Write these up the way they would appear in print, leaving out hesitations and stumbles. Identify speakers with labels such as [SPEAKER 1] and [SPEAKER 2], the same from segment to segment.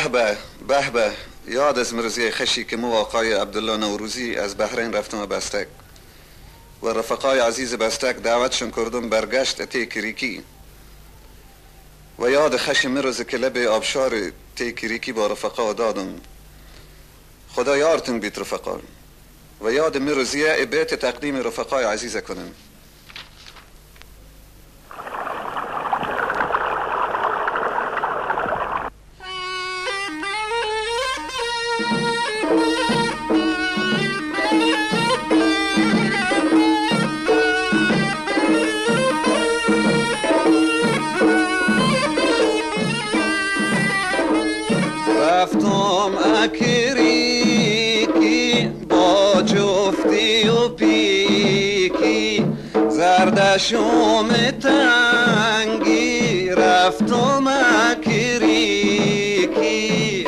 [SPEAKER 1] به به به به. یاد از روزی خشی که مو آقای عبدالله نوروزی از بحرین رفتم بستک و رفقای عزیز بستک دعوتشون کردم برگشت تی کریکی و یاد خشم روز که لب آبشار تی کریکی با رفقا دادم. خدا یارتون بیت رفقا و یاد روزیه بیت تقدیم رفقای عزیز کنم. رفتم اکریکی با جفتی و پیکی زردشوم تنگی رفتم اکریکی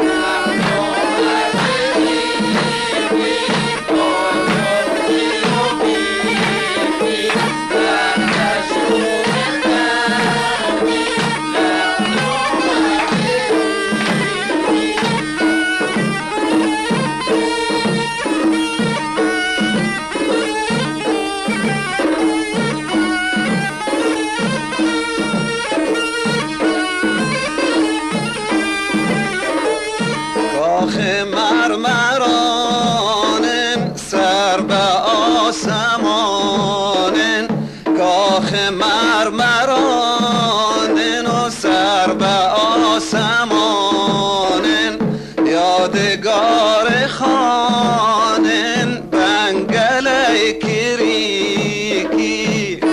[SPEAKER 1] مرمرانن سر به آسمانن کاخ مرمرانن و سر به آسمانن یادگار خانن بنگل کریکی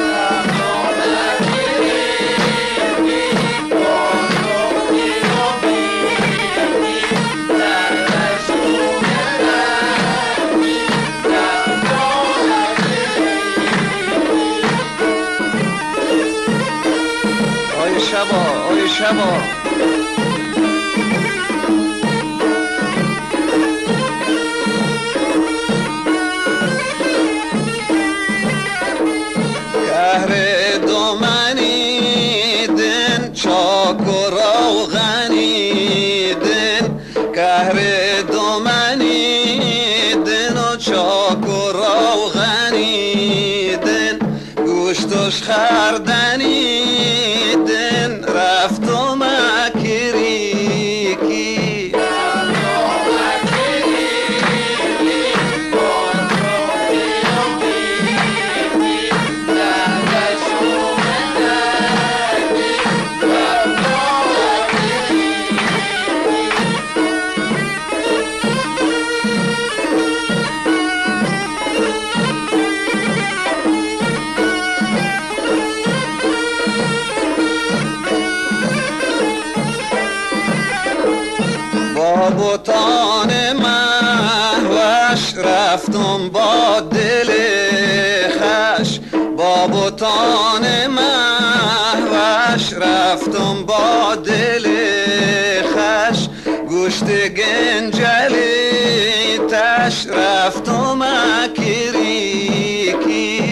[SPEAKER 1] آی شبا کهر دومنیدن چاک و روغنیدن کهر دومنیدن و چاک و روغنیدن گوشتش خردنیدن رفتم اکریکی بوتان مهوش رفتم با دل خش با بوتان مهوش رفتم با دل خش گوشت گنجلی تش رفتم اکریکی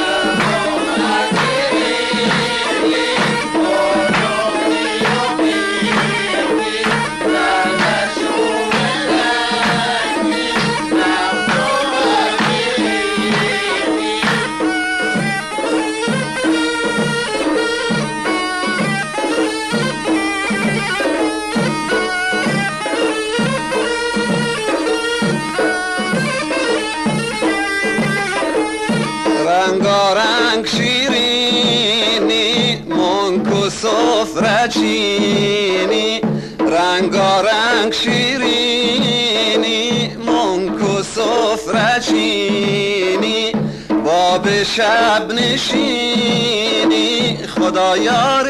[SPEAKER 1] رنگارنگ شیرینی منک و سفره چینی رنگارنگ شیرینی منک و سفره چینی باب شب نشینی خدا یار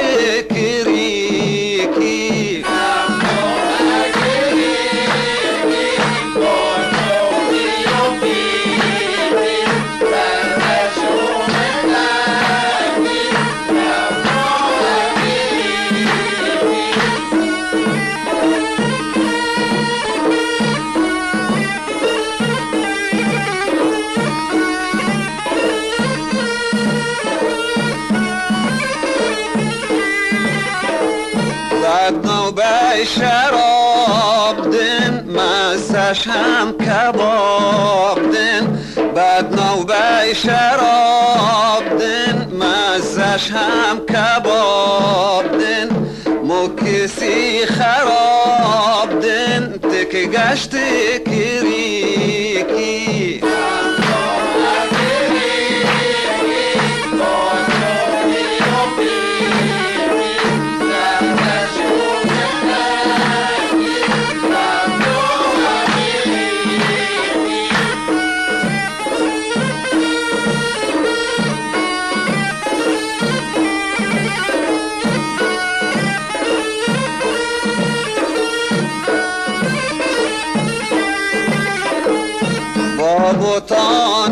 [SPEAKER 1] کریکی نوبه شراب مزش هم کباب دن بد نوبه شراب دن مزش هم کباب دن مو کسی خراب دن تک گشت کریکی بوتان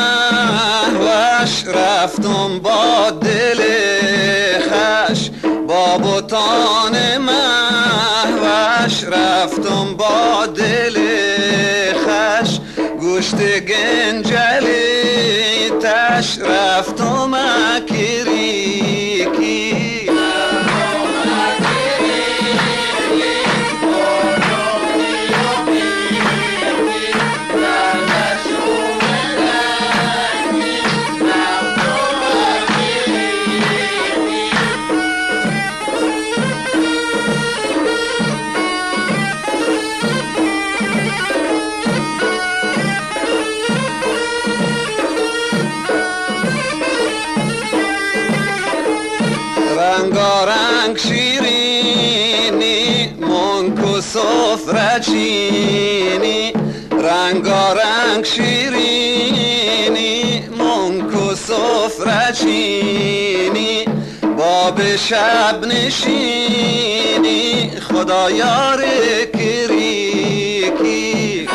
[SPEAKER 1] مهوش رفتم با دل خش با بوتان مهوش رفتم با دل خش گوشت گنجلی تش رفتم کریکی رنگارنگ شیرینی منکو سفره چینی رنگارنگ شیرینی منکو سفره چینی باب شب نشینی خدا یار کریکی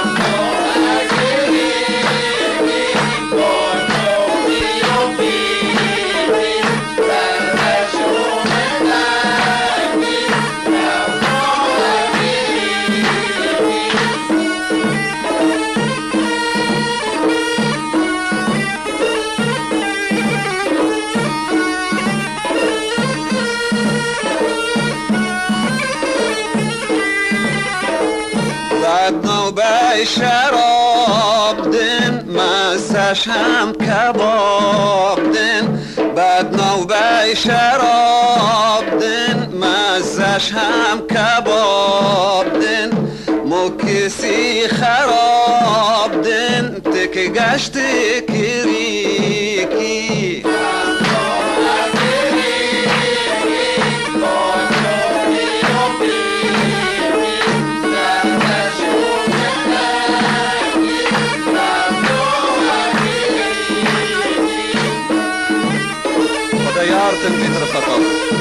[SPEAKER 1] نوبه شراب دن مزش هم کباب دن بد نوبه شراب دن مزش هم کباب دن مو کسی خراب دن تک گشت کریکی يارتن في رفقه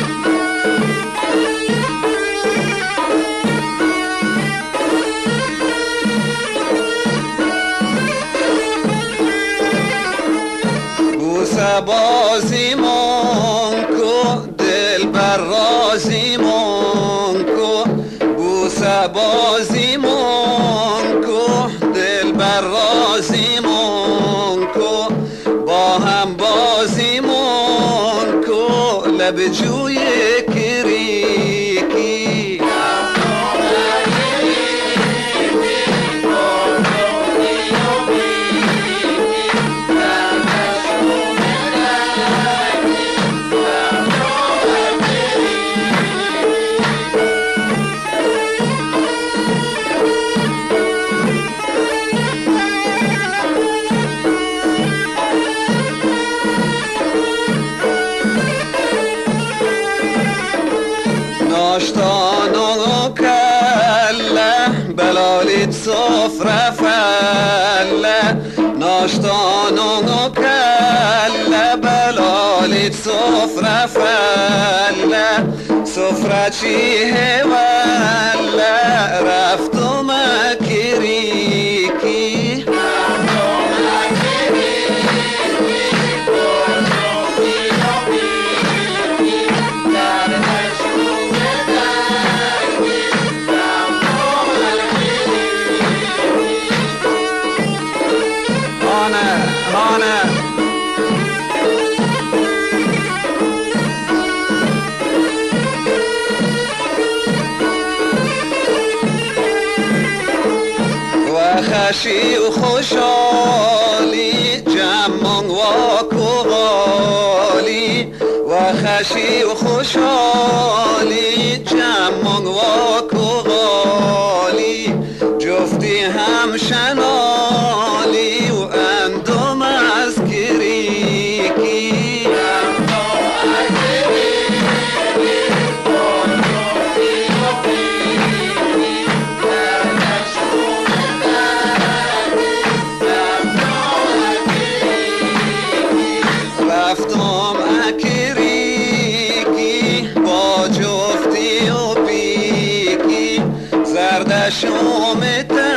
[SPEAKER 1] بوسه بازی منکو دل بر رازی منکو بوسه بازی منکو دل بر رازی منکو با هم بازی منکو لب جوی کریکی ناشتان و کله بلالید سفره فله ناشتان و کله بلالید سفره فله سفره چی هوله رفتم کریکی خشی و خوشحالی جمع و کوغالی و خشی و خوشحالی جمع و کوغالی جفتی هم شنالی و اندم از کریکی رفتم اکریکی با جفتی و بیکی زردشم